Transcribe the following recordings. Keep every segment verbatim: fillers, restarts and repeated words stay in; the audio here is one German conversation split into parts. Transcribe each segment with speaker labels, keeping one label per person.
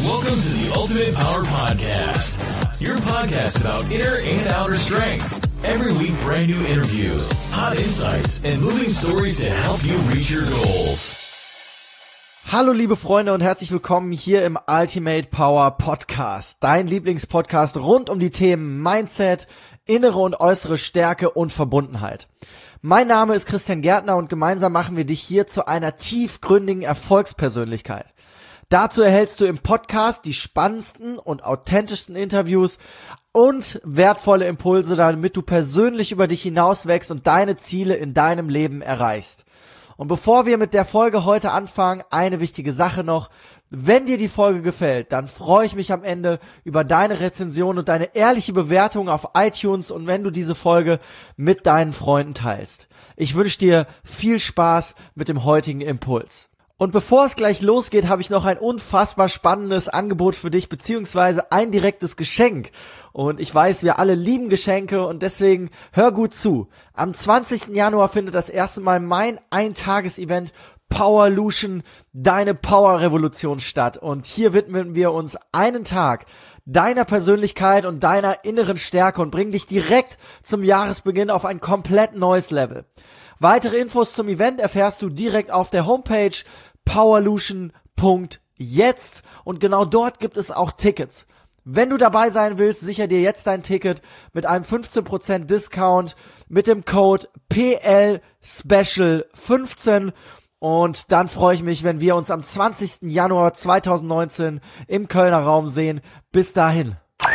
Speaker 1: Welcome to the Ultimate Power Podcast, your podcast about inner and outer strength. Every week, brand new interviews, hot insights, and moving stories to help you reach your goals.
Speaker 2: Hallo liebe Freunde und herzlich willkommen hier im Ultimate Power Podcast, dein Lieblingspodcast rund um die Themen Mindset, innere und äußere Stärke und Verbundenheit. Mein Name ist Christian Gärtner und gemeinsam machen wir dich hier zu einer tiefgründigen Erfolgspersönlichkeit. Dazu erhältst du im Podcast die spannendsten und authentischsten Interviews und wertvolle Impulse, damit du persönlich über dich hinauswächst und deine Ziele in deinem Leben erreichst. Und bevor wir mit der Folge heute anfangen, eine wichtige Sache noch. Wenn dir die Folge gefällt, dann freue ich mich am Ende über deine Rezension und deine ehrliche Bewertung auf iTunes und wenn du diese Folge mit deinen Freunden teilst. Ich wünsche dir viel Spaß mit dem heutigen Impuls. Und bevor es gleich losgeht, habe ich noch ein unfassbar spannendes Angebot für dich, beziehungsweise ein direktes Geschenk. Und ich weiß, wir alle lieben Geschenke und deswegen hör gut zu. Am zwanzigsten Januar findet das erste Mal mein Eintages-Event Powerlution, deine Power-Revolution statt. Und hier widmen wir uns einen Tag deiner Persönlichkeit und deiner inneren Stärke und bringen dich direkt zum Jahresbeginn auf ein komplett neues Level. Weitere Infos zum Event erfährst du direkt auf der Homepage powerlution punkt jetzt und genau dort gibt es auch Tickets. Wenn du dabei sein willst, sicher dir jetzt dein Ticket mit einem fünfzehn Prozent Discount mit dem Code P L Special fünfzehn und dann freue ich mich, wenn wir uns am zwanzigsten Januar zweitausendneunzehn im Kölner Raum sehen. Bis dahin.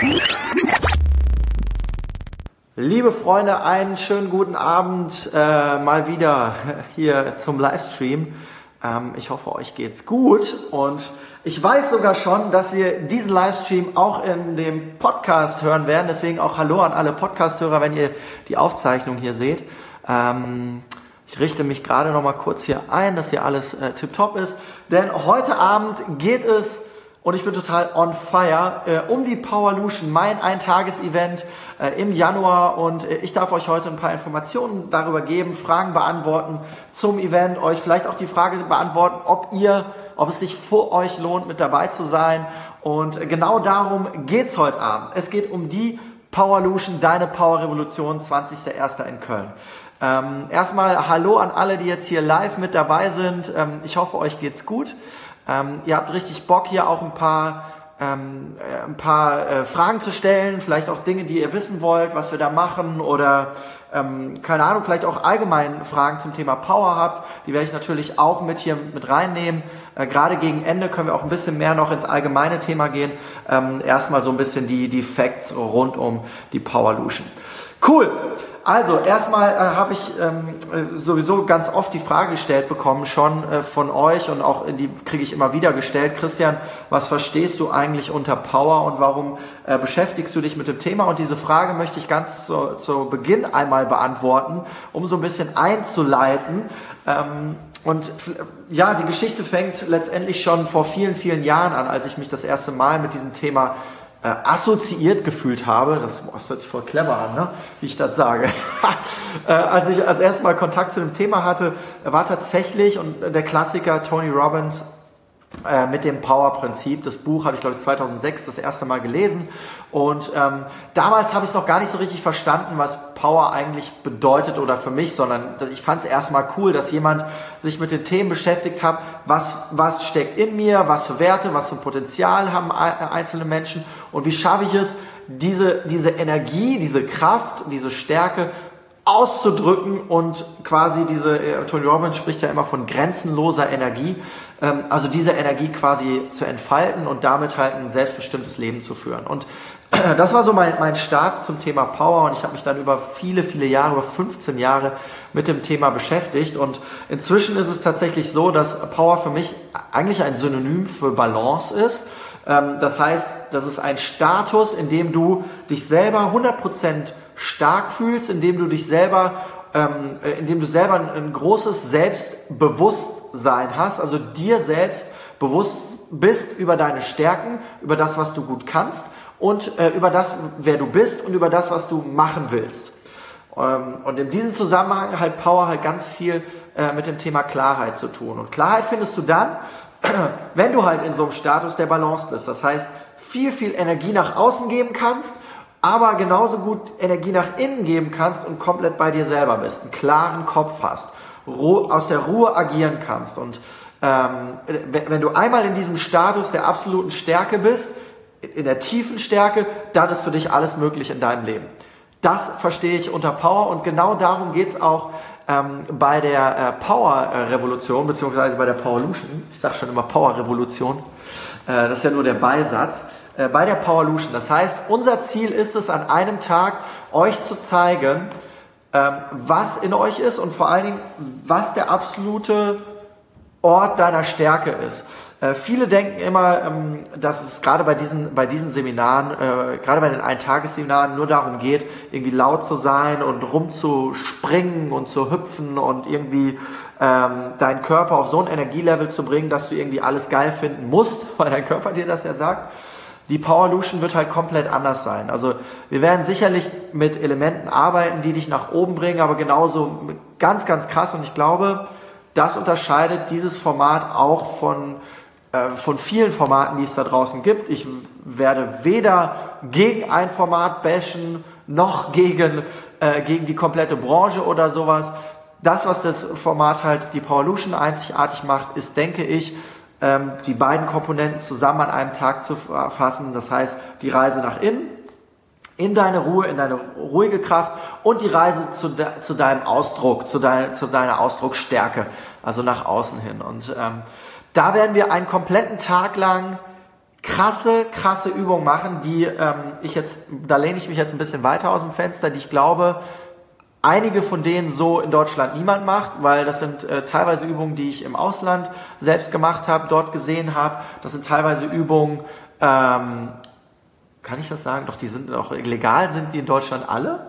Speaker 2: Liebe Freunde, einen schönen guten Abend äh, mal wieder hier zum Livestream. Ähm, ich hoffe, euch geht's gut und ich weiß sogar schon, dass wir diesen Livestream auch in dem Podcast hören werden. Deswegen auch Hallo an alle Podcast-Hörer, wenn ihr die Aufzeichnung hier seht. Ähm, ich richte mich gerade noch mal kurz hier ein, dass hier alles äh, tipptopp ist. Denn heute Abend geht es, und ich bin total on fire, äh, um die Powerlution, mein Eintages-Event äh, im Januar. Und äh, ich darf euch heute ein paar Informationen darüber geben, Fragen beantworten zum Event, euch vielleicht auch die Frage beantworten, ob ihr, ob es sich für euch lohnt, mit dabei zu sein. Und äh, genau darum geht's heute Abend. Es geht um die Powerlution, deine Power-Revolution, zwanzigster erster in Köln. Ähm, erstmal Hallo an alle, die jetzt hier live mit dabei sind. Ähm, ich hoffe, euch geht's gut. Ähm, ihr habt richtig Bock, hier auch ein paar, ähm, äh, ein paar äh, Fragen zu stellen, vielleicht auch Dinge, die ihr wissen wollt, was wir da machen oder, ähm, keine Ahnung, vielleicht auch allgemein Fragen zum Thema Power habt. Die werde ich natürlich auch mit hier mit reinnehmen. Äh, gerade gegen Ende können wir auch ein bisschen mehr noch ins allgemeine Thema gehen. Ähm, erstmal so ein bisschen die, die Facts rund um die Powerlution. Cool. Also erstmal äh, habe ich ähm, sowieso ganz oft die Frage gestellt bekommen schon äh, von euch und auch die kriege ich immer wieder gestellt. Christian, was verstehst du eigentlich unter Power und warum äh, beschäftigst du dich mit dem Thema? Und diese Frage möchte ich ganz zu, zu Beginn einmal beantworten, um so ein bisschen einzuleiten. Ähm, und ja, die Geschichte fängt letztendlich schon vor vielen, vielen Jahren an, als ich mich das erste Mal mit diesem Thema Äh, assoziiert gefühlt habe, das, das hört sich voll clever an, ne? Wie ich das sage. äh, als ich als erstes Mal Kontakt zu dem Thema hatte, war tatsächlich und der Klassiker Tony Robbins äh, mit dem Power-Prinzip. Das Buch habe ich, glaube ich, zweitausendsechs das erste Mal gelesen und ähm, damals habe ich es noch gar nicht so richtig verstanden, was Power eigentlich bedeutet oder für mich, sondern ich fand es erstmal cool, dass jemand sich mit den Themen beschäftigt hat, was, was steckt in mir, was für Werte, was für Potenzial haben einzelne Menschen und wie schaffe ich es, diese, diese Energie, diese Kraft, diese Stärke auszudrücken und quasi diese, äh, Tony Robbins spricht ja immer von grenzenloser Energie, ähm, also diese Energie quasi zu entfalten und damit halt ein selbstbestimmtes Leben zu führen. Und äh, das war so mein, mein Start zum Thema Power und ich habe mich dann über viele, viele Jahre, über fünfzehn Jahre mit dem Thema beschäftigt und inzwischen ist es tatsächlich so, dass Power für mich eigentlich ein Synonym für Balance ist. Ähm, das heißt, das ist ein Status, in dem du dich selber hundert Prozent stark fühlst, indem du dich selber, ähm, indem du selber ein, ein großes Selbstbewusstsein hast, also dir selbst bewusst bist über deine Stärken, über das, was du gut kannst und äh, über das, wer du bist und über das, was du machen willst. Ähm, und in diesem Zusammenhang hat Power halt ganz viel äh, mit dem Thema Klarheit zu tun. Und Klarheit findest du dann, wenn du halt in so einem Status der Balance bist, das heißt, viel, viel Energie nach außen geben kannst, aber genauso gut Energie nach innen geben kannst und komplett bei dir selber bist, einen klaren Kopf hast, aus der Ruhe agieren kannst. Und ähm, wenn du einmal in diesem Status der absoluten Stärke bist, in der tiefen Stärke, dann ist für dich alles möglich in deinem Leben. Das verstehe ich unter Power und genau darum geht es auch ähm, bei der äh, Power-Revolution, beziehungsweise bei der Powerlution. Ich sage schon immer Power-Revolution, äh, das ist ja nur der Beisatz. Äh, bei der Powerlution. Das heißt, unser Ziel ist es, an einem Tag euch zu zeigen, ähm, was in euch ist und vor allen Dingen, was der absolute Ort deiner Stärke ist. Äh, viele denken immer, ähm, dass es gerade bei diesen, bei diesen Seminaren, äh, gerade bei den Eintagesseminaren nur darum geht, irgendwie laut zu sein und rumzuspringen und zu hüpfen und irgendwie ähm, deinen Körper auf so ein Energielevel zu bringen, dass du irgendwie alles geil finden musst, weil dein Körper dir das ja sagt. Die Powerlution wird halt komplett anders sein. Also wir werden sicherlich mit Elementen arbeiten, die dich nach oben bringen, aber genauso ganz, ganz krass. Und ich glaube, das unterscheidet dieses Format auch von, äh, von vielen Formaten, die es da draußen gibt. Ich werde weder gegen ein Format bashen, noch gegen, äh, gegen die komplette Branche oder sowas. Das, was das Format halt, die Powerlution, einzigartig macht, ist, denke ich, die beiden Komponenten zusammen an einem Tag zu fassen. Das heißt, die Reise nach innen, in deine Ruhe, in deine ruhige Kraft und die Reise zu, de, zu deinem Ausdruck, zu, dein, zu deiner Ausdrucksstärke, also nach außen hin. Und ähm, da werden wir einen kompletten Tag lang krasse, krasse Übungen machen, die ähm, ich jetzt, da lehne ich mich jetzt ein bisschen weiter aus dem Fenster, die ich glaube, einige von denen so in Deutschland niemand macht, weil das sind äh, teilweise Übungen, die ich im Ausland selbst gemacht habe, dort gesehen habe. Das sind teilweise Übungen, ähm, kann ich das sagen? Doch, die sind auch legal, sind die in Deutschland alle?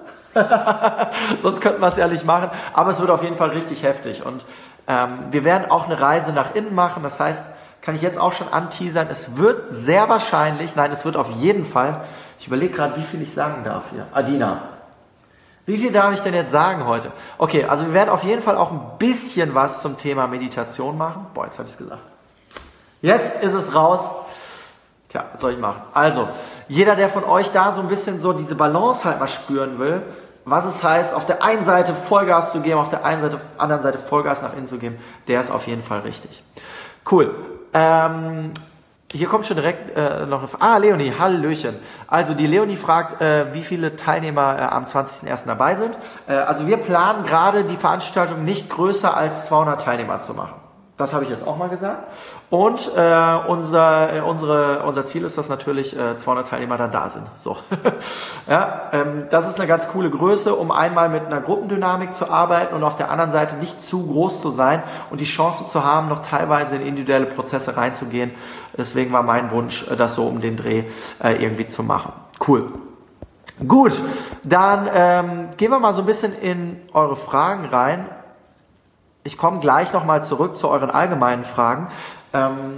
Speaker 2: Sonst könnten wir es ja nicht machen. Aber es wird auf jeden Fall richtig heftig. Und ähm, wir werden auch eine Reise nach innen machen. Das heißt, kann ich jetzt auch schon anteasern, es wird sehr wahrscheinlich, nein, es wird auf jeden Fall, ich überlege gerade, wie viel ich sagen darf hier. Adina. Wie viel darf ich denn jetzt sagen heute? Okay, also wir werden auf jeden Fall auch ein bisschen was zum Thema Meditation machen. Boah, jetzt habe ich es gesagt. Jetzt ist es raus. Tja, was soll ich machen? Also, jeder, der von euch da so ein bisschen so diese Balance halt mal spüren will, was es heißt, auf der einen Seite Vollgas zu geben, auf der einen Seite, anderen Seite Vollgas nach innen zu geben, der ist auf jeden Fall richtig. Cool. Ähm... Hier kommt schon direkt äh, noch eine Frage. Ah, Leonie, hallöchen. Also die Leonie fragt, äh, wie viele Teilnehmer äh, am zwanzigsten ersten dabei sind. Äh, also wir planen gerade die Veranstaltung nicht größer als zweihundert Teilnehmer zu machen. Das habe ich jetzt auch mal gesagt. Und äh, unser, äh, unsere, unser Ziel ist, dass natürlich äh, zweihundert Teilnehmer dann da sind. So. Ja, ähm, das ist eine ganz coole Größe, um einmal mit einer Gruppendynamik zu arbeiten und auf der anderen Seite nicht zu groß zu sein und die Chance zu haben, noch teilweise in individuelle Prozesse reinzugehen. Deswegen war mein Wunsch, das so um den Dreh äh, irgendwie zu machen. Cool. Gut, dann ähm, gehen wir mal so ein bisschen in eure Fragen rein. Ich komme gleich nochmal zurück zu euren allgemeinen Fragen. Ähm,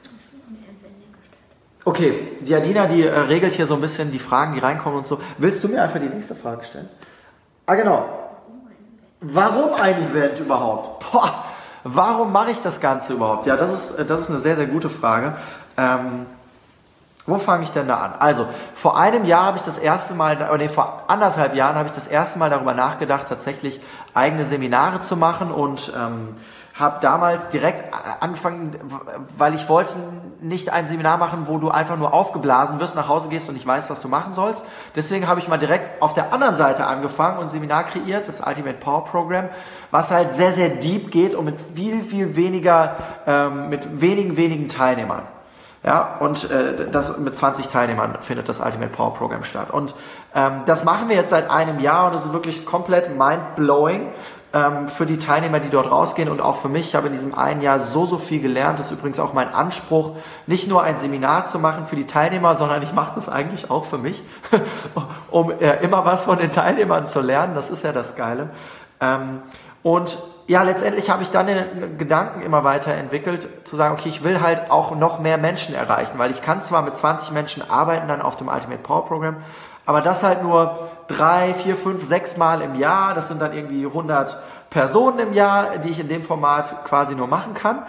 Speaker 2: okay, die Adina, die äh, regelt hier so ein bisschen die Fragen, die reinkommen und so. Willst du mir einfach die nächste Frage stellen? Ah, genau. Warum ein Event überhaupt? Boah, warum mache ich das Ganze überhaupt? Ja, das ist, das ist eine sehr, sehr gute Frage. Ähm, Wo fange ich denn da an? Also, vor einem Jahr habe ich das erste Mal, oder nee, vor anderthalb Jahren habe ich das erste Mal darüber nachgedacht, tatsächlich eigene Seminare zu machen und ähm, habe damals direkt angefangen, weil ich wollte nicht ein Seminar machen, wo du einfach nur aufgeblasen wirst, nach Hause gehst und nicht weißt, was du machen sollst. Deswegen habe ich mal direkt auf der anderen Seite angefangen und ein Seminar kreiert, das Ultimate Power Program, was halt sehr, sehr deep geht und mit viel, viel weniger, ähm, mit wenigen, wenigen Teilnehmern. Ja, und äh, das mit zwanzig Teilnehmern findet das Ultimate Power Program statt. Und ähm, das machen wir jetzt seit einem Jahr und es ist wirklich komplett mind-blowing ähm, für die Teilnehmer, die dort rausgehen und auch für mich. Ich habe in diesem einen Jahr so, so viel gelernt. Das ist übrigens auch mein Anspruch, nicht nur ein Seminar zu machen für die Teilnehmer, sondern ich mache das eigentlich auch für mich, um äh, immer was von den Teilnehmern zu lernen. Das ist ja das Geile. Ähm, und ja, letztendlich habe ich dann den Gedanken immer weiterentwickelt, zu sagen, okay, ich will halt auch noch mehr Menschen erreichen, weil ich kann zwar mit zwanzig Menschen arbeiten dann auf dem Ultimate Power Program, aber das halt nur drei, vier, fünf, sechs Mal im Jahr, das sind dann irgendwie hundert Personen im Jahr, die ich in dem Format quasi nur machen kann.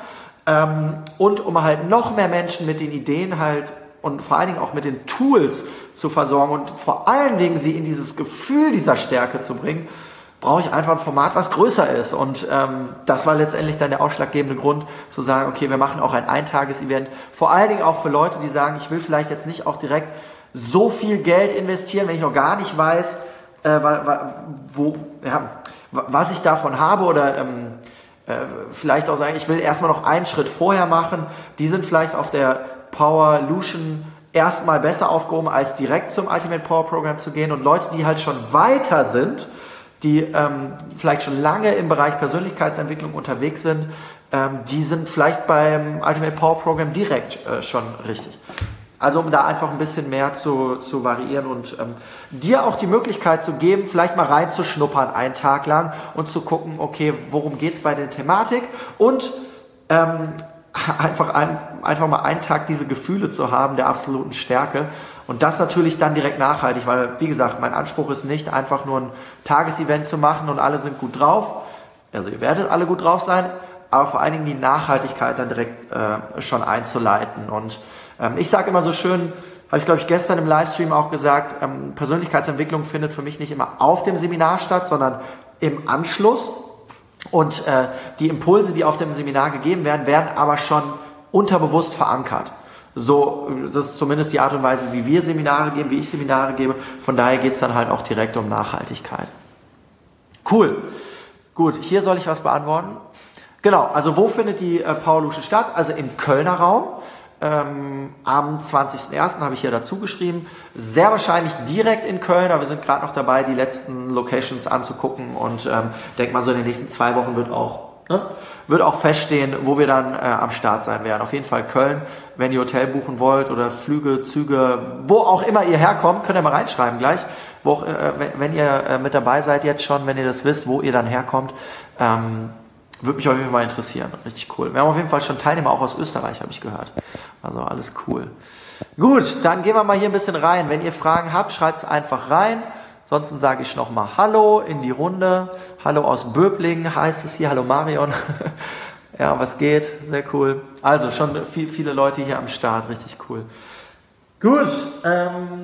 Speaker 2: ähm, und um halt noch mehr Menschen mit den Ideen halt und vor allen Dingen auch mit den Tools zu versorgen und vor allen Dingen sie in dieses Gefühl dieser Stärke zu bringen, brauche ich einfach ein Format, was größer ist. Und ähm, das war letztendlich dann der ausschlaggebende Grund, zu sagen, okay, wir machen auch ein Eintages-Event. Vor allen Dingen auch für Leute, die sagen, ich will vielleicht jetzt nicht auch direkt so viel Geld investieren, wenn ich noch gar nicht weiß, äh, wo, ja, was ich davon habe oder ähm, äh, vielleicht auch sagen, ich will erstmal noch einen Schritt vorher machen. Die sind vielleicht auf der Powerlution erstmal besser aufgehoben, als direkt zum Ultimate Power Program zu gehen. Und Leute, die halt schon weiter sind, die ähm, vielleicht schon lange im Bereich Persönlichkeitsentwicklung unterwegs sind, ähm, die sind vielleicht beim Ultimate Power Program direkt äh, schon richtig. Also um da einfach ein bisschen mehr zu, zu variieren und ähm, dir auch die Möglichkeit zu geben, vielleicht mal reinzuschnuppern einen Tag lang und zu gucken, okay, worum geht's bei der Thematik und ähm, einfach, ein, einfach mal einen Tag diese Gefühle zu haben der absoluten Stärke und das natürlich dann direkt nachhaltig, weil wie gesagt, mein Anspruch ist nicht einfach nur ein Tagesevent zu machen und alle sind gut drauf, also ihr werdet alle gut drauf sein, aber vor allen Dingen die Nachhaltigkeit dann direkt äh, schon einzuleiten und ähm, ich sage immer so schön, habe ich glaube ich gestern im Livestream auch gesagt, ähm, Persönlichkeitsentwicklung findet für mich nicht immer auf dem Seminar statt, sondern im Anschluss. Und äh, die Impulse, die auf dem Seminar gegeben werden, werden aber schon unterbewusst verankert. So, das ist zumindest die Art und Weise, wie wir Seminare geben, wie ich Seminare gebe. Von daher geht es dann halt auch direkt um Nachhaltigkeit. Cool. Gut, hier soll ich was beantworten. Genau, also wo findet die äh, Powerlution statt? Also im Kölner Raum. Ähm, am zwanzigsten ersten habe ich hier dazu geschrieben. Sehr wahrscheinlich direkt in Köln, aber wir sind gerade noch dabei, die letzten Locations anzugucken und ähm, denke mal so in den nächsten zwei Wochen wird auch, ne, wird auch feststehen, wo wir dann äh, am Start sein werden. Auf jeden Fall Köln, wenn ihr Hotel buchen wollt oder Flüge, Züge, wo auch immer ihr herkommt, könnt ihr mal reinschreiben gleich, wo auch, äh, wenn, wenn ihr äh, mit dabei seid jetzt schon, wenn ihr das wisst, wo ihr dann herkommt. Ähm, Würde mich auf jeden Fall mal interessieren. Richtig cool. Wir haben auf jeden Fall schon Teilnehmer auch aus Österreich, habe ich gehört. Also alles cool. Gut, dann gehen wir mal hier ein bisschen rein. Wenn ihr Fragen habt, schreibt es einfach rein. Ansonsten sage ich nochmal Hallo in die Runde. Hallo aus Böblingen heißt es hier. Hallo Marion. Ja, was geht? Sehr cool. Also schon viel, viele Leute hier am Start. Richtig cool. Gut. Ähm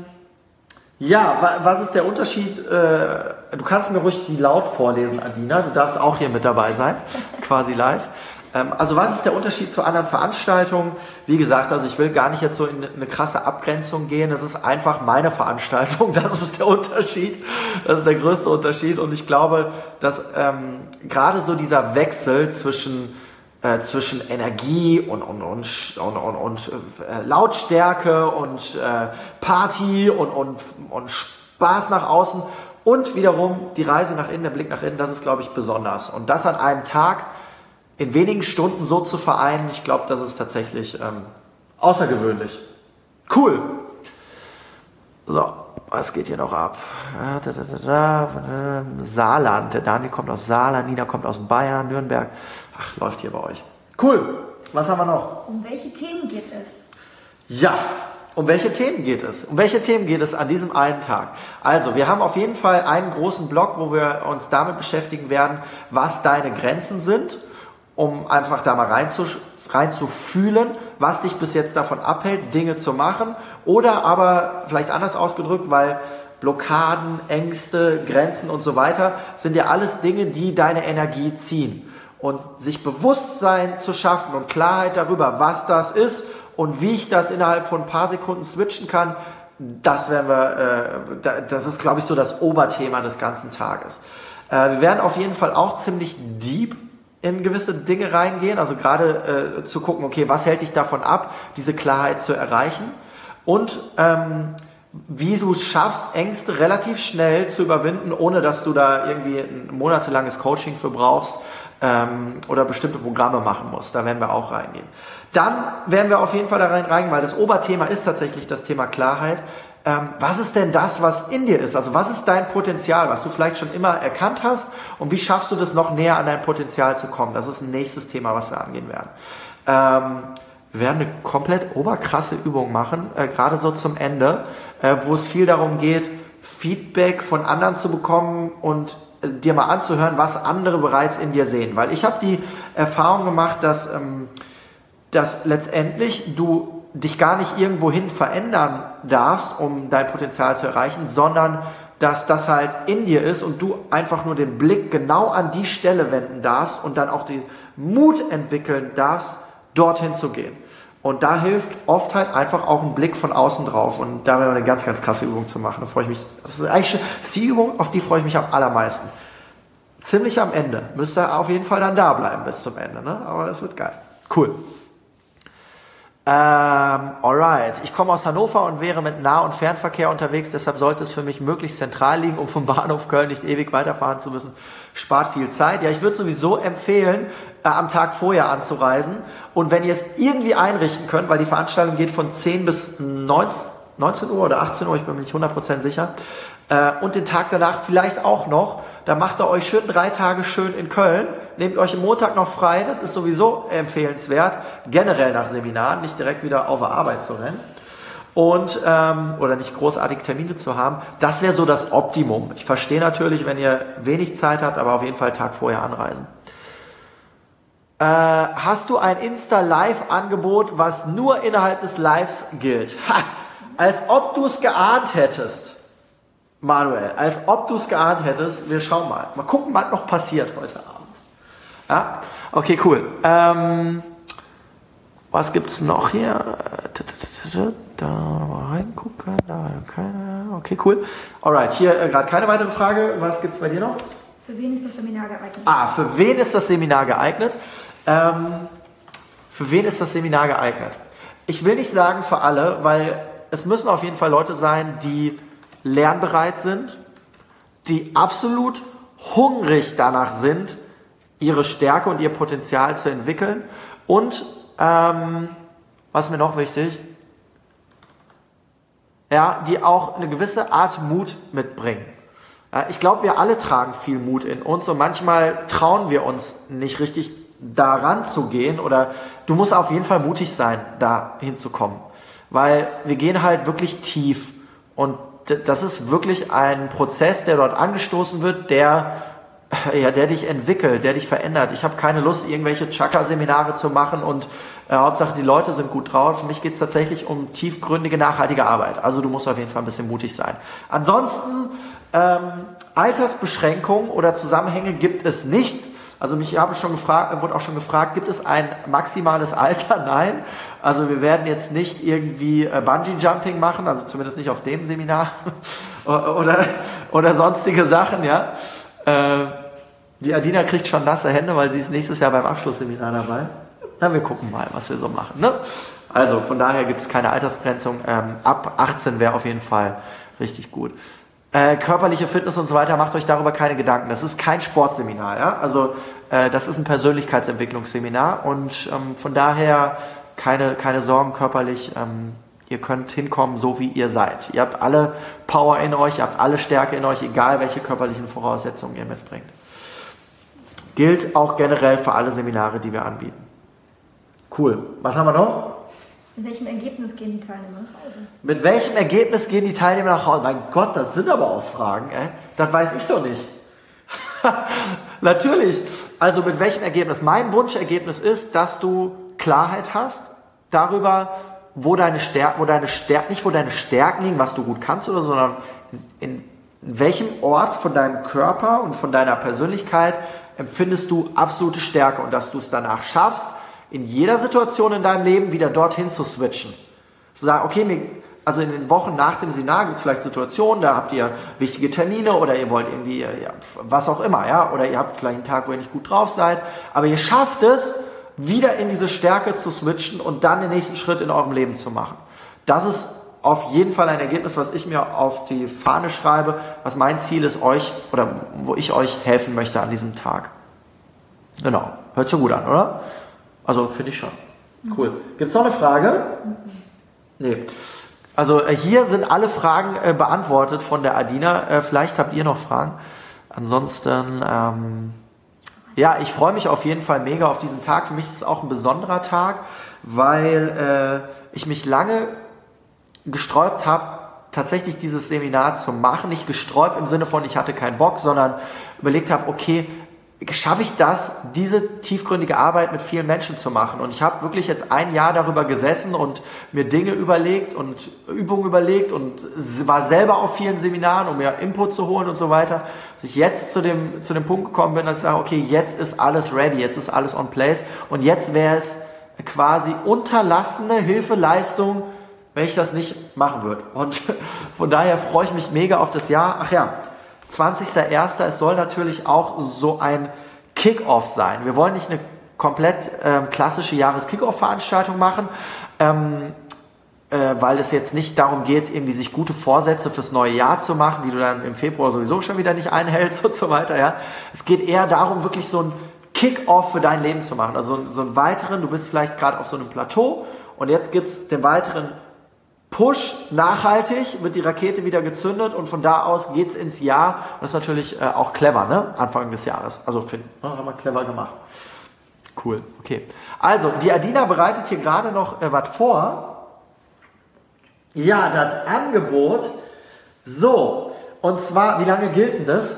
Speaker 2: Ja, was ist der Unterschied? Du kannst mir ruhig die laut vorlesen, Adina. Du darfst auch hier mit dabei sein, quasi live. Also was ist der Unterschied zu anderen Veranstaltungen? Wie gesagt, also ich will gar nicht jetzt so in eine krasse Abgrenzung gehen. Das ist einfach meine Veranstaltung. Das ist der Unterschied. Das ist der größte Unterschied. Und ich glaube, dass ähm, gerade so dieser Wechsel zwischen Äh, zwischen Energie und, und, und, und, und, und äh, Lautstärke und äh, Party und, und, und Spaß nach außen und wiederum die Reise nach innen, der Blick nach innen, das ist, glaube ich, besonders. Und das an einem Tag in wenigen Stunden so zu vereinen, ich glaube, das ist tatsächlich ähm, außergewöhnlich. Cool. So, was geht hier noch ab? Da, da, da, da, Saarland, der Daniel kommt aus Saarland, Nina kommt aus Bayern, Nürnberg. Ach, läuft hier bei euch. Cool. Was haben wir noch?
Speaker 3: Um welche Themen geht es?
Speaker 2: Ja, um welche Themen geht es? Um welche Themen geht es an diesem einen Tag? Also, wir haben auf jeden Fall einen großen Block, wo wir uns damit beschäftigen werden, was deine Grenzen sind, um einfach da mal reinzusch- reinzufühlen, was dich bis jetzt davon abhält, Dinge zu machen. Oder aber, vielleicht anders ausgedrückt, weil Blockaden, Ängste, Grenzen und so weiter sind ja alles Dinge, die deine Energie ziehen. Und sich Bewusstsein zu schaffen und Klarheit darüber, was das ist und wie ich das innerhalb von ein paar Sekunden switchen kann, das werden wir, äh, das ist, glaube ich, so das Oberthema des ganzen Tages. Äh, wir werden auf jeden Fall auch ziemlich deep in gewisse Dinge reingehen, also gerade äh, zu gucken, okay, was hält dich davon ab, diese Klarheit zu erreichen und ähm, wie du es schaffst, Ängste relativ schnell zu überwinden, ohne dass du da irgendwie ein monatelanges Coaching für brauchst ähm, oder bestimmte Programme machen musst. Da werden wir auch reingehen. Dann werden wir auf jeden Fall da rein reingehen, weil das Oberthema ist tatsächlich das Thema Klarheit. Ähm, was ist denn das, was in dir ist? Also was ist dein Potenzial, was du vielleicht schon immer erkannt hast und wie schaffst du das noch näher an dein Potenzial zu kommen? Das ist ein nächstes Thema, was wir angehen werden. Ähm, wir werden eine komplett oberkrasse Übung machen, äh, gerade so zum Ende, äh, wo es viel darum geht, Feedback von anderen zu bekommen und äh, dir mal anzuhören, was andere bereits in dir sehen. Weil ich habe die Erfahrung gemacht, dass ähm, dass letztendlich du dich gar nicht irgendwohin verändern darfst, um dein Potenzial zu erreichen, sondern dass das halt in dir ist und du einfach nur den Blick genau an die Stelle wenden darfst und dann auch den Mut entwickeln darfst, dorthin zu gehen. Und da hilft oft halt einfach auch ein Blick von außen drauf. Und da wäre eine ganz, ganz krasse Übung zu machen. Da freue ich mich. Das ist eigentlich schon, das ist die Übung, auf die freue ich mich am allermeisten. Ziemlich am Ende. Müsst ihr auf jeden Fall dann da bleiben bis zum Ende. Ne? Aber das wird geil. Cool. Ähm, alright. Ich komme aus Hannover und wäre mit Nah- und Fernverkehr unterwegs. Deshalb sollte es für mich möglichst zentral liegen, um vom Bahnhof Köln nicht ewig weiterfahren zu müssen. Spart viel Zeit. Ja, ich würde sowieso empfehlen, äh, am Tag vorher anzureisen. Und wenn ihr es irgendwie einrichten könnt, weil die Veranstaltung geht von zehn bis neunzehn Uhr oder achtzehn Uhr, ich bin mir nicht hundert Prozent sicher, äh, und den Tag danach vielleicht auch noch, da macht ihr euch schön drei Tage schön in Köln, nehmt euch am Montag noch frei, das ist sowieso empfehlenswert, generell nach Seminaren, nicht direkt wieder auf der Arbeit zu rennen. Und, ähm, oder nicht großartig Termine zu haben, das wäre so das Optimum. Ich verstehe natürlich, wenn ihr wenig Zeit habt, aber auf jeden Fall einen Tag vorher anreisen. Äh, hast du ein Insta-Live-Angebot, was nur innerhalb des Lives gilt? Ha! Als ob du es geahnt hättest. Manuel, als ob du es geahnt hättest. Wir schauen mal. Mal gucken, was noch passiert heute Abend. Ja? Okay, cool. Ähm, was gibt's noch hier? Da mal reingucken. Da keine. Okay, cool. Alright, hier äh, gerade keine weitere Frage. Was gibt's bei dir noch?
Speaker 3: Für wen ist das Seminar geeignet?
Speaker 2: Ah, für wen ist das Seminar geeignet? Ähm, für wen ist das Seminar geeignet? Ich will nicht sagen für alle, weil es müssen auf jeden Fall Leute sein, die lernbereit sind, die absolut hungrig danach sind, ihre Stärke und ihr Potenzial zu entwickeln. Und, ähm, was ist mir noch wichtig? Ja, die auch eine gewisse Art Mut mitbringen. Ich glaube, wir alle tragen viel Mut in uns und manchmal trauen wir uns nicht richtig daran zu gehen oder du musst auf jeden Fall mutig sein, da hinzukommen, weil wir gehen halt wirklich tief und das ist wirklich ein Prozess, der dort angestoßen wird, der, ja, der dich entwickelt, der dich verändert. Ich habe keine Lust, irgendwelche Chakra-Seminare zu machen und äh, Hauptsache die Leute sind gut drauf. Für mich geht es tatsächlich um tiefgründige, nachhaltige Arbeit. Also du musst auf jeden Fall ein bisschen mutig sein. Ansonsten ähm, Altersbeschränkungen oder Zusammenhänge gibt es nicht. Also mich habe schon gefragt, wurde auch schon gefragt, gibt es ein maximales Alter? Nein. Also wir werden jetzt nicht irgendwie äh, Bungee-Jumping machen, also zumindest nicht auf dem Seminar oder, oder sonstige Sachen, ja. Äh, die Adina kriegt schon nasse Hände, weil sie ist nächstes Jahr beim Abschlussseminar dabei. Na, wir gucken mal, was wir so machen, ne? Also von daher gibt es keine Altersbegrenzung. Ähm, ab achtzehn wäre auf jeden Fall richtig gut. Äh, körperliche Fitness und so weiter, macht euch darüber keine Gedanken. Das ist kein Sportseminar, ja. Also äh, das ist ein Persönlichkeitsentwicklungsseminar und ähm, von daher keine, keine Sorgen körperlich. Ähm, ihr könnt hinkommen, so wie ihr seid. Ihr habt alle Power in euch, ihr habt alle Stärke in euch, egal welche körperlichen Voraussetzungen ihr mitbringt. Gilt auch generell für alle Seminare, die wir anbieten. Cool. Was haben wir noch?
Speaker 3: Mit welchem Ergebnis gehen die Teilnehmer nach Hause?
Speaker 2: Mit welchem Ergebnis gehen die Teilnehmer nach Hause? Mein Gott, das sind aber auch Fragen, ey. Das weiß ich doch nicht. Natürlich. Also mit welchem Ergebnis? Mein Wunschergebnis ist, dass du Klarheit hast darüber, wo deine Stärken, wo deine Stärken, nicht wo deine Stärken liegen, was du gut kannst oder so, sondern in, in welchem Ort von deinem Körper und von deiner Persönlichkeit empfindest du absolute Stärke und dass du es danach schaffst, in jeder Situation in deinem Leben wieder dorthin zu switchen. Zu sagen, okay, mir, also in den Wochen nach dem Seminar gibt es vielleicht Situationen, da habt ihr wichtige Termine oder ihr wollt irgendwie, ja, was auch immer, ja, oder ihr habt gleich einen Tag, wo ihr nicht gut drauf seid, aber ihr schafft es, wieder in diese Stärke zu switchen und dann den nächsten Schritt in eurem Leben zu machen. Das ist auf jeden Fall ein Ergebnis, was ich mir auf die Fahne schreibe, was mein Ziel ist, euch, oder wo ich euch helfen möchte an diesem Tag. Genau. Hört schon gut an, oder? Also finde ich schon. Cool. Gibt es noch eine Frage? Nee. Also äh, hier sind alle Fragen äh, beantwortet von der Adina. Äh, vielleicht habt ihr noch Fragen. Ansonsten, ähm, ja, ich freue mich auf jeden Fall mega auf diesen Tag. Für mich ist es auch ein besonderer Tag, weil äh, ich mich lange gesträubt habe, tatsächlich dieses Seminar zu machen. Nicht gesträubt im Sinne von, ich hatte keinen Bock, sondern überlegt habe, okay, schaffe ich das, diese tiefgründige Arbeit mit vielen Menschen zu machen. Und ich habe wirklich jetzt ein Jahr darüber gesessen und mir Dinge überlegt und Übungen überlegt und war selber auf vielen Seminaren, um mir Input zu holen und so weiter, dass ich jetzt zu dem, zu dem Punkt gekommen bin, dass ich sage, okay, jetzt ist alles ready, jetzt ist alles on place und jetzt wäre es quasi unterlassene Hilfeleistung, wenn ich das nicht machen würde. Und von daher freue ich mich mega auf das Jahr. Ach ja, zwanzigster erster Es soll natürlich auch so ein Kick-Off sein. Wir wollen nicht eine komplett ähm, klassische Jahres-Kick-Off-Veranstaltung machen, ähm, äh, weil es jetzt nicht darum geht, irgendwie sich gute Vorsätze fürs neue Jahr zu machen, die du dann im Februar sowieso schon wieder nicht einhältst und so weiter. Ja. Es geht eher darum, wirklich so ein Kick-Off für dein Leben zu machen. Also so einen weiteren, du bist vielleicht gerade auf so einem Plateau und jetzt gibt es den weiteren Push, nachhaltig, wird die Rakete wieder gezündet und von da aus geht's ins Jahr. Und das ist natürlich äh, auch clever, ne? Anfang des Jahres. Also finden, ne? Haben wir clever gemacht. Cool, okay. Also, die Adina bereitet hier gerade noch äh, was vor. Ja, das Angebot. So, und zwar, wie lange gilt denn das?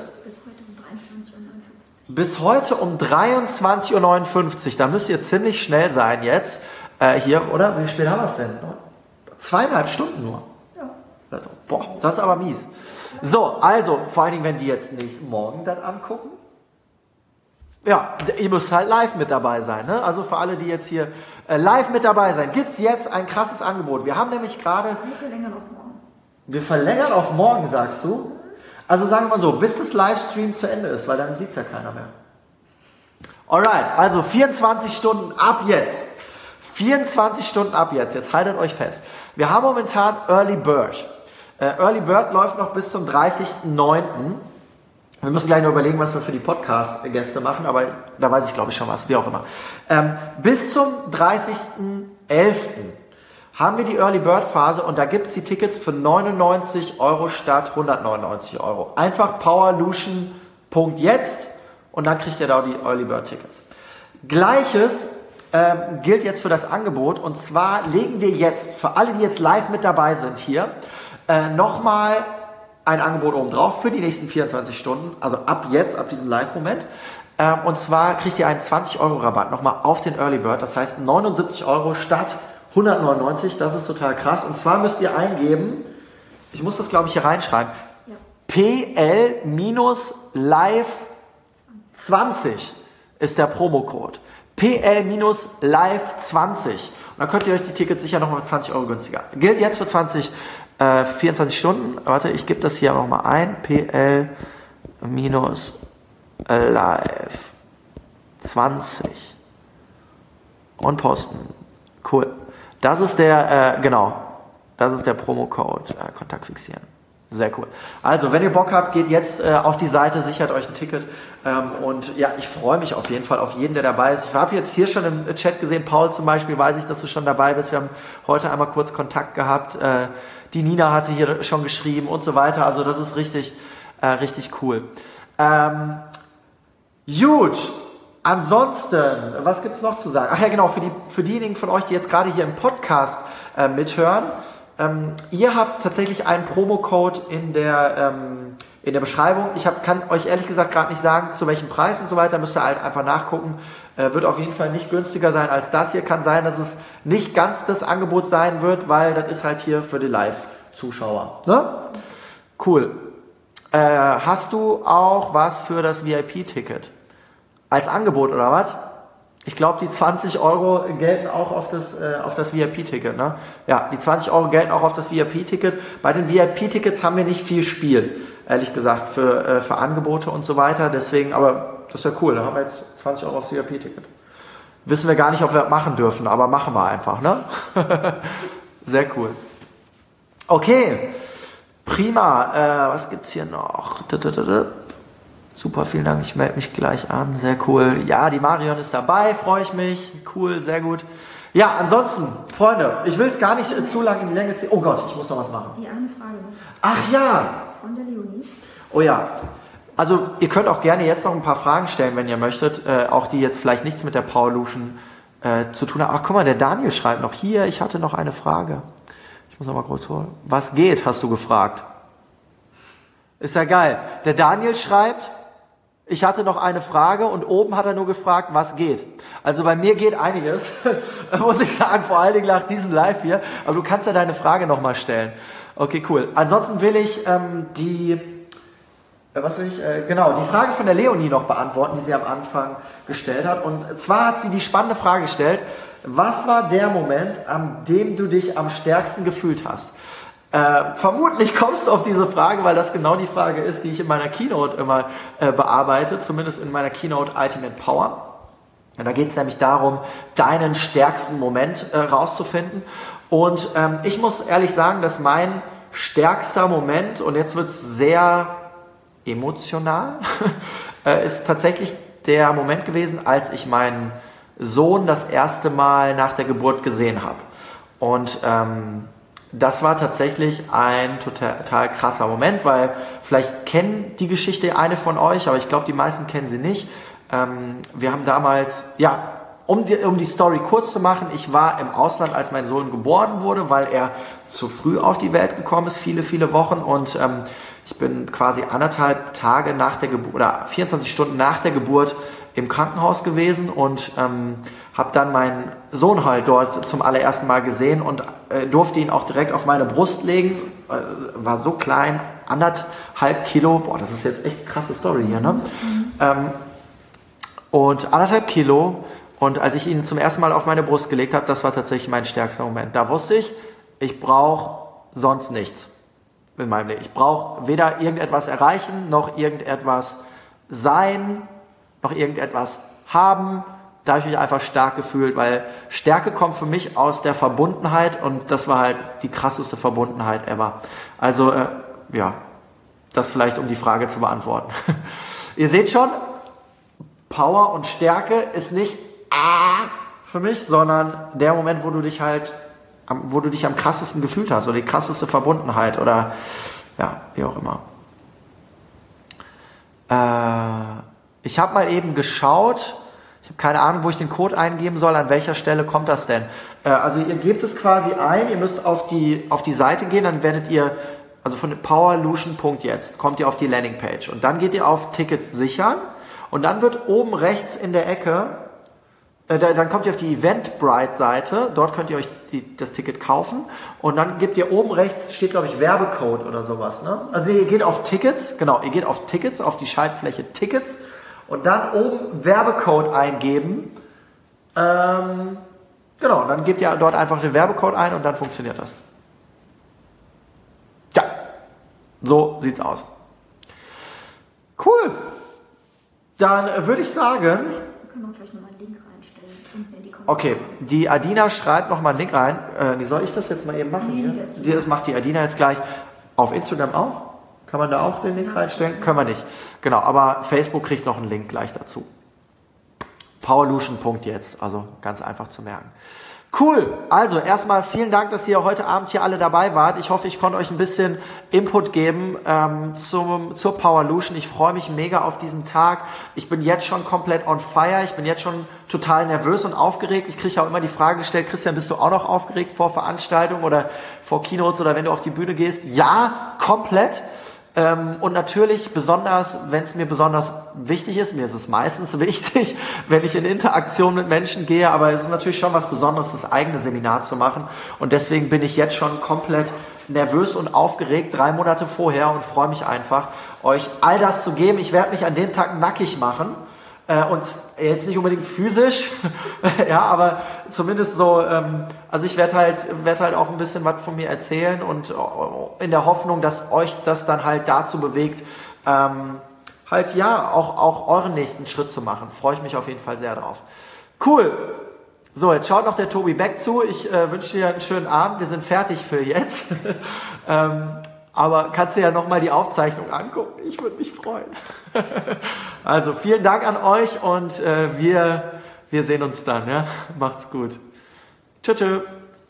Speaker 2: Bis heute um dreiundzwanzig Uhr neunundfünfzig. Da müsst ihr ziemlich schnell sein jetzt. Äh, hier, oder? Wie spät haben wir es denn? Zweieinhalb Stunden nur. Ja. Also, boah, das ist aber mies. So, also, vor allen Dingen, wenn die jetzt nächsten Morgen dann angucken. Ja, ihr müsst halt live mit dabei sein. Ne? Also für alle, die jetzt hier äh, live mit dabei sein, gibt es jetzt ein krasses Angebot. Wir haben nämlich gerade...
Speaker 3: Wir verlängern auf morgen.
Speaker 2: Wir verlängern auf morgen, sagst du? Also sagen wir mal so, bis das Livestream zu Ende ist, weil dann sieht es ja keiner mehr. Alright, also vierundzwanzig Stunden ab jetzt. vierundzwanzig Stunden ab jetzt. Jetzt haltet euch fest. Wir haben momentan Early Bird. Äh, Early Bird läuft noch bis zum dreißigsten neunten Wir müssen gleich noch überlegen, was wir für die Podcast-Gäste machen, aber da weiß ich, glaube ich, schon was, wie auch immer. Ähm, bis zum dreißigsten elften haben wir die Early Bird Phase und da gibt es die Tickets für neunundneunzig Euro statt hundertneunundneunzig Euro. Einfach powerlution punkt jetzt und dann kriegt ihr da die Early Bird Tickets. Gleiches ähm, gilt jetzt für das Angebot und zwar legen wir jetzt, für alle, die jetzt live mit dabei sind hier, äh, nochmal ein Angebot oben drauf für die nächsten vierundzwanzig Stunden, also ab jetzt, ab diesem Live-Moment. Ähm, und zwar kriegt ihr einen zwanzig Euro Rabatt nochmal auf den Early Bird, das heißt neunundsiebzig Euro statt hundertneunundneunzig, das ist total krass. Und zwar müsst ihr eingeben, ich muss das glaube ich hier reinschreiben, ja. P L Live zwanzig ist der Promocode. P L Live zwanzig. Und dann könnt ihr euch die Tickets sicher nochmal zwanzig Euro günstiger. Gilt jetzt für zwanzig, äh, vierundzwanzig Stunden. Warte, ich gebe das hier nochmal ein. P L Live zwanzig. Und posten. Cool. Das ist der, äh, genau, das ist der Promocode. Äh, Kontakt fixieren. Sehr cool. Also, wenn ihr Bock habt, geht jetzt äh, auf die Seite, sichert euch ein Ticket. Ähm, und ja, ich freue mich auf jeden Fall auf jeden, der dabei ist. Ich habe jetzt hier schon im Chat gesehen, Paul zum Beispiel, weiß ich, dass du schon dabei bist. Wir haben heute einmal kurz Kontakt gehabt. Äh, die Nina hatte hier schon geschrieben und so weiter. Also, das ist richtig, äh, richtig cool. Ähm, gut. Ansonsten, was gibt es noch zu sagen? Ach ja, genau, für, die, für diejenigen von euch, die jetzt gerade hier im Podcast äh, mithören, ähm, ihr habt tatsächlich einen Promocode in der, ähm, in der Beschreibung. Ich hab, kann euch ehrlich gesagt gerade nicht sagen, zu welchem Preis und so weiter, müsst ihr halt einfach nachgucken. Äh, wird auf jeden Fall nicht günstiger sein als das hier. Kann sein, dass es nicht ganz das Angebot sein wird, weil das ist halt hier für die Live-Zuschauer. Ne? Cool. Äh, hast du auch was für das V I P-Ticket? Als Angebot oder was? Ich glaube, die zwanzig Euro gelten auch auf das, äh, auf das V I P-Ticket. Ne? Ja, die zwanzig Euro gelten auch auf das V I P-Ticket. Bei den V I P-Tickets haben wir nicht viel Spiel, ehrlich gesagt, für, äh, für Angebote und so weiter. Deswegen, aber das ist ja cool, da haben wir jetzt zwanzig Euro aufs V I P-Ticket. Wissen wir gar nicht, ob wir das machen dürfen, aber machen wir einfach. Ne? Sehr cool. Okay, prima. Äh, was gibt's hier noch? Super, vielen Dank, ich melde mich gleich an, sehr cool. Ja, die Marion ist dabei, freue ich mich, cool, sehr gut. Ja, ansonsten, Freunde, ich will es gar nicht äh, zu lange in die Länge ziehen. Oh Gott, ich muss noch was machen.
Speaker 3: Die eine Frage noch.
Speaker 2: Ach ja.
Speaker 3: Von der Leonie.
Speaker 2: Oh ja, also ihr könnt auch gerne jetzt noch ein paar Fragen stellen, wenn ihr möchtet, äh, auch die jetzt vielleicht nichts mit der Powerlution äh, zu tun haben. Ach guck mal, der Daniel schreibt noch hier, ich hatte noch eine Frage. Ich muss noch mal kurz holen. Was geht, hast du gefragt? Ist ja geil. Der Daniel schreibt... ich hatte noch eine Frage und oben hat er nur gefragt, was geht. Also bei mir geht einiges, muss ich sagen, vor allen Dingen nach diesem Live hier. Aber du kannst ja deine Frage nochmal stellen. Okay, cool. Ansonsten will ich ähm, die, äh, was will ich, äh, genau, die Frage von der Leonie noch beantworten, die sie am Anfang gestellt hat. Und zwar hat sie die spannende Frage gestellt, was war der Moment, an dem du dich am stärksten gefühlt hast? Äh, vermutlich kommst du auf diese Frage, weil das genau die Frage ist, die ich in meiner Keynote immer äh, bearbeite, zumindest in meiner Keynote Ultimate Power. Und da geht es nämlich darum, deinen stärksten Moment äh, rauszufinden. Und ähm, ich muss ehrlich sagen, dass mein stärkster Moment, und jetzt wird es sehr emotional, äh, ist tatsächlich der Moment gewesen, als ich meinen Sohn das erste Mal nach der Geburt gesehen habe. Und ähm, das war tatsächlich ein total, total krasser Moment, weil vielleicht kennen die Geschichte eine von euch, aber ich glaube, die meisten kennen sie nicht. Ähm, wir haben damals, ja, um die, um die Story kurz zu machen, ich war im Ausland, als mein Sohn geboren wurde, weil er zu früh auf die Welt gekommen ist, viele, viele Wochen. Und ähm, ich bin quasi anderthalb Tage nach der Geburt, oder vierundzwanzig Stunden nach der Geburt im Krankenhaus gewesen und ähm, habe dann meinen Sohn halt dort zum allerersten Mal gesehen und äh, durfte ihn auch direkt auf meine Brust legen. Äh, war so klein, anderthalb Kilo. Boah, das ist jetzt echt eine krasse Story hier, ne? Mhm. Ähm, und anderthalb Kilo. Und als ich ihn zum ersten Mal auf meine Brust gelegt habe, das war tatsächlich mein stärkster Moment. Da wusste ich, ich brauche sonst nichts in meinem Leben. Ich brauche weder irgendetwas erreichen, noch irgendetwas sein, noch irgendetwas haben. Da habe ich mich einfach stark gefühlt, weil Stärke kommt für mich aus der Verbundenheit und das war halt die krasseste Verbundenheit ever. Also, äh, ja, das vielleicht, um die Frage zu beantworten. Ihr seht schon, Power und Stärke ist nicht ah für mich, sondern der Moment, wo du dich halt, am, wo du dich am krassesten gefühlt hast oder die krasseste Verbundenheit oder ja, wie auch immer. Äh, ich habe mal eben geschaut, ich habe keine Ahnung, wo ich den Code eingeben soll, an welcher Stelle kommt das denn? Äh, also ihr gebt es quasi ein, ihr müsst auf die, auf die Seite gehen, dann werdet ihr, also von powerlution punkt jetzt, kommt ihr auf die Landingpage und dann geht ihr auf Tickets sichern und dann wird oben rechts in der Ecke, äh, dann kommt ihr auf die Eventbrite-Seite, dort könnt ihr euch die, das Ticket kaufen und dann gebt ihr oben rechts, steht glaube ich Werbecode oder sowas, ne? Also ihr geht auf Tickets, genau, ihr geht auf Tickets, auf die Schaltfläche Tickets und dann oben Werbecode eingeben. Ähm, genau, dann gebt ihr dort einfach den Werbecode ein und dann funktioniert das. Ja, so sieht's aus. Cool. Dann würde ich sagen...
Speaker 3: Wir können auch gleich nochmal einen Link reinstellen. Unten in die Kommentare.
Speaker 2: Okay, die Adina schreibt nochmal einen Link rein. Äh, soll ich das jetzt mal eben machen?
Speaker 3: Nee,
Speaker 2: hier?
Speaker 3: das,
Speaker 2: Das macht die Adina jetzt gleich. Auf Instagram auch? Kann man da auch den Link reinstellen? Können wir nicht. Genau, aber Facebook kriegt noch einen Link gleich dazu. powerlution punkt jetzt, also ganz einfach zu merken. Cool, also erstmal vielen Dank, dass ihr heute Abend hier alle dabei wart. Ich hoffe, ich konnte euch ein bisschen Input geben ähm, zum, zur Powerlution. Ich freue mich mega auf diesen Tag. Ich bin jetzt schon komplett on fire. Ich bin jetzt schon total nervös und aufgeregt. Ich kriege auch immer die Frage gestellt, Christian, bist du auch noch aufgeregt vor Veranstaltungen oder vor Keynotes oder wenn du auf die Bühne gehst? Ja, komplett. Ähm, und natürlich besonders, wenn es mir besonders wichtig ist, mir ist es meistens wichtig, wenn ich in Interaktion mit Menschen gehe, aber es ist natürlich schon was Besonderes, das eigene Seminar zu machen und deswegen bin ich jetzt schon komplett nervös und aufgeregt, drei Monate vorher und freue mich einfach, euch all das zu geben. Ich werde mich an dem Tag nackig machen. Und jetzt nicht unbedingt physisch, ja, aber zumindest so, ähm, also ich werde halt, werd halt auch ein bisschen was von mir erzählen und in der Hoffnung, dass euch das dann halt dazu bewegt, ähm, halt ja, auch, auch euren nächsten Schritt zu machen. Freue ich mich auf jeden Fall sehr drauf. Cool. So, jetzt schaut noch der Tobi Beck zu. Ich äh, wünsche dir einen schönen Abend. Wir sind fertig für jetzt. ähm, Aber kannst du ja nochmal die Aufzeichnung angucken. Ich würde mich freuen. Also vielen Dank an euch und äh, wir, wir sehen uns dann. Ja? Macht's gut. Tschö, tschö.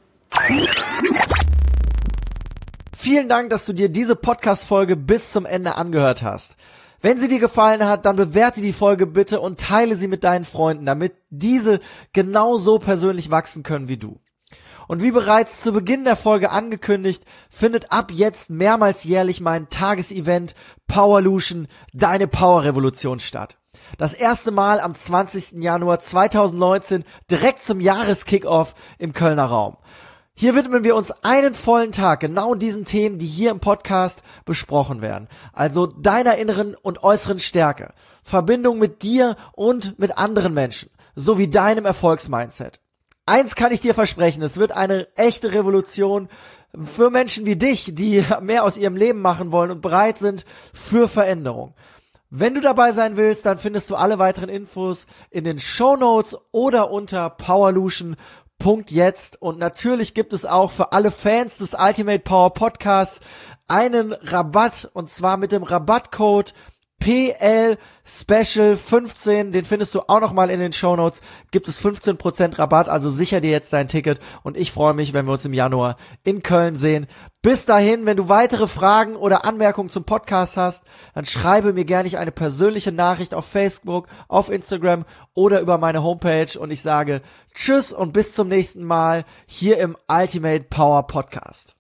Speaker 2: Vielen Dank, dass du dir diese Podcast-Folge bis zum Ende angehört hast. Wenn sie dir gefallen hat, dann bewerte die Folge bitte und teile sie mit deinen Freunden, damit diese genauso persönlich wachsen können wie du. Und wie bereits zu Beginn der Folge angekündigt, findet ab jetzt mehrmals jährlich mein Tagesevent Powerlution, deine Power-Revolution statt. Das erste Mal am zwanzigsten Januar zweitausendneunzehn, direkt zum Jahreskickoff im Kölner Raum. Hier widmen wir uns einen vollen Tag genau diesen Themen, die hier im Podcast besprochen werden. Also deiner inneren und äußeren Stärke, Verbindung mit dir und mit anderen Menschen, sowie deinem Erfolgsmindset. Eins kann ich dir versprechen, es wird eine echte Revolution für Menschen wie dich, die mehr aus ihrem Leben machen wollen und bereit sind für Veränderung. Wenn du dabei sein willst, dann findest du alle weiteren Infos in den Shownotes oder unter powerlution Punkt jetzt. Und natürlich gibt es auch für alle Fans des Ultimate Power Podcasts einen Rabatt, und zwar mit dem Rabattcode P L Special fünfzehn, den findest du auch nochmal in den Shownotes, gibt es fünfzehn Prozent Rabatt, also sicher dir jetzt dein Ticket, und ich freue mich, wenn wir uns im Januar in Köln sehen. Bis dahin, wenn du weitere Fragen oder Anmerkungen zum Podcast hast, dann schreibe mir gerne eine persönliche Nachricht auf Facebook, auf Instagram oder über meine Homepage, und ich sage Tschüss und bis zum nächsten Mal hier im Ultimate Power Podcast.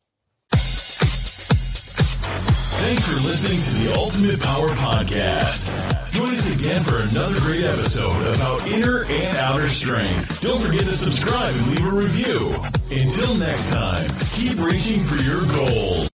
Speaker 1: Thanks for listening to the Ultimate Power Podcast. Join us again for another great episode about inner and outer strength. Don't forget to subscribe and leave a review. Until next time, keep reaching for your goals.